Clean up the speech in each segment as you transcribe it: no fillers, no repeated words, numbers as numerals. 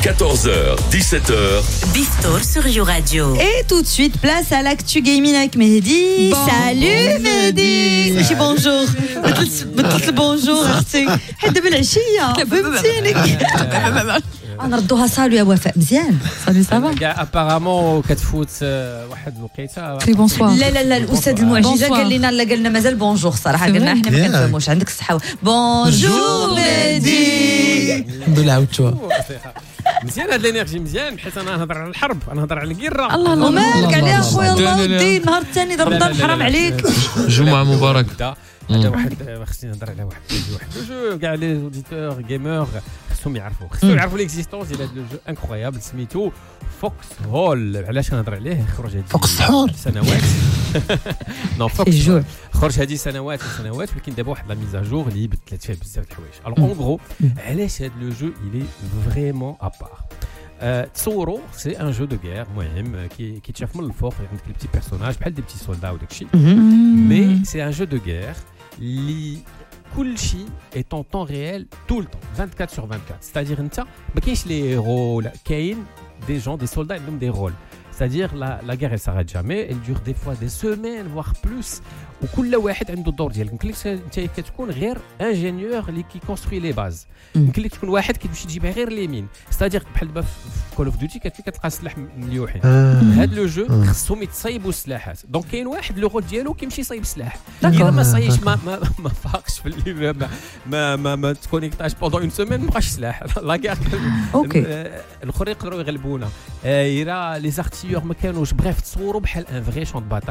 14h, 17h. Biftor sur You Radio. Et tout de suite, place à l'actu gaming avec Mehdi. Salut Mehdi. ماشي bonjour. بطلت bonjour اختي. حد بالعشيه فهمتيني. نردوها صالو يا وفاء مزيان. Salut, ça va? ابارامون كتفوت واحد الوقيته. Très bonsoir. لا الاستاذ المعجزه قال لنا مازال بونجور صراحه قلنا احنا ما كنفهموش عندك الصحه. بونجور مهدي. الحمد لله عاودتوها. مزيان هاد الانرجي مزيان حيت انا نهضر على الحرب انا نهضر على الكيره. الله ومالك عليها خويا الله ودي النهار الثاني رمضان حرام عليك. جمعة مباركة. هذا واحد خصني نهضر على واحد الجو كاع لي اوديتور جيمر خصهم يعرفوا ليكزيستونس ديال هذا لو جو انكرويابل سميتو فوكس هول. علاش كنهضر عليه؟ خرج هذه فوكس هول سنوات نو فوكس خرج هذه سنوات ولكن دابا واحد لا ميزاجور اللي بدلت فيه بزاف د الحوايج. الوغ اون غرو علاش هذا لو جو إلي فريمون ابار. تصوروا سي ان جو دو غير مهم كيتشاف من الفوق عندك لي بتي بيرسوناج بحال دي بتي سولدا وداك الشيء مي سي ان جو دو غير اللي كل شيء est en temps réel tout le temps 24 sur 24 c'est-à-dire انت ما كاينش لي هيرو لا كاين des gens des soldats عندهم des rôles c'est-à-dire la guerre elle s'arrête jamais elle dure des fois des semaines voire plus وكل واحد عنده الدور ديالك. يمكن لك انت كتكون غير انجينيور اللي كيكونستروي لي باز يمكن لك تكون واحد كيمشي تجيب غير لي مين c'est-à-dire بحال دابا في كول اوف ديوتي كتلقى السلاح مليوحين. هاد لو جو خصهم يتصايبوا السلاحات دونك كاين واحد لو رول ديالو كيمشي يصايب السلاح الا ما صايبش ما فاقش في اللي ما تكونيكتاش بوندون اون سيمين ما بقاش سلاح لا غير الاخرين يقدروا يغلبونا يرا لي زارتيور ما كانوش بريف تصوروا بحال ان فري شون دو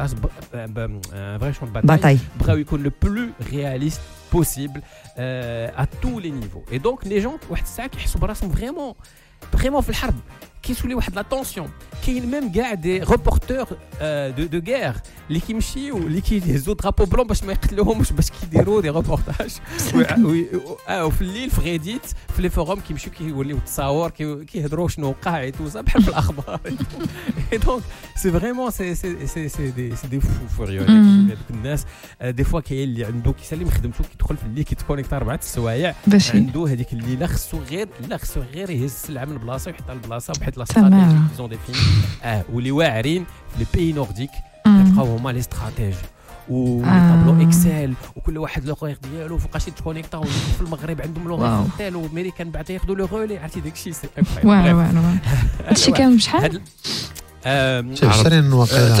bataille بغاو يكون لو بلو رياليست بوسيبل à tous les niveaux et donc les gens واحد الساعه كيحسوا براسهم فريمون في الحرب كيسولي واحد لا طونسيون. كاين ميم كاع دي ريبورتور دو غير اللي كيمشيو اللي كيهزوا درابو بلون باش ما يقتلوهمش باش كيديروا دي ريبورتاج وفي الليل في غيديت في لي فوروم كيمشيو كيوليو تصاور كيهضروا شنو وقع اي تو بحال في الاخبار اي دونك سي فريمون سي دي فوريو هذوك الناس. دي فوا كاين اللي عنده كيسالي خدمته كيدخل في الليل كيتكونيكتا 4 السوايع عنده هذيك الليله خصو غير يهز السلعه من بلاصه ويحطها لبلاصه بحيث لا استراتيجي كيزون ديفيني واللي واعرين في لي بيي نورديك كتلقاو هما لي استراتيجي وطابلو اكسل وكل واحد لو غير ديالو فوقاش يتكونيكتاو. في المغرب عندهم لو غير ديالو والامريكان بعد ياخذوا لو رولي عرفتي داك الشيء سي واو هادشي كان بشحال؟ شارين واقيلا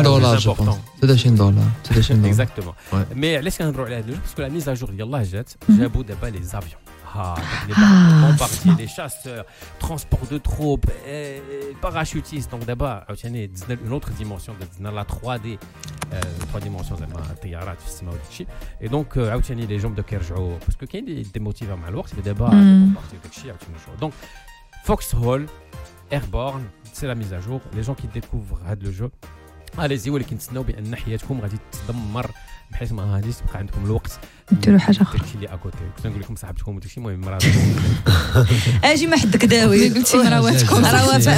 $23 اكزاكتومون. مي علاش كنهضروا على هذا الجو باسكو لا ميزاجور ديال الله جابوا دابا لي زافيون les bombardiers, les chasseurs, transport de troupes, parachutistes. Donc d'abord, une autre dimension, la 3D, 3 dimensions, et donc, les gens de Kerjou, parce que qu'il y a des motifs à mal c'est d'abord donc Foxhole, Airborne, c'est la mise à jour. Les gens qui découvrent le jeu, allez-y ولكن تسناو بان حياتكم غادي تدمر بحيث ما غاديش تبقى عندكم الوقت ديروا حاجه اخرى داكشي اللي اكوتي. كنت نقول لكم صاحبتكم وداكشي المهم مراتكم اجي ما حدك داوي قلتي مراواتكم راه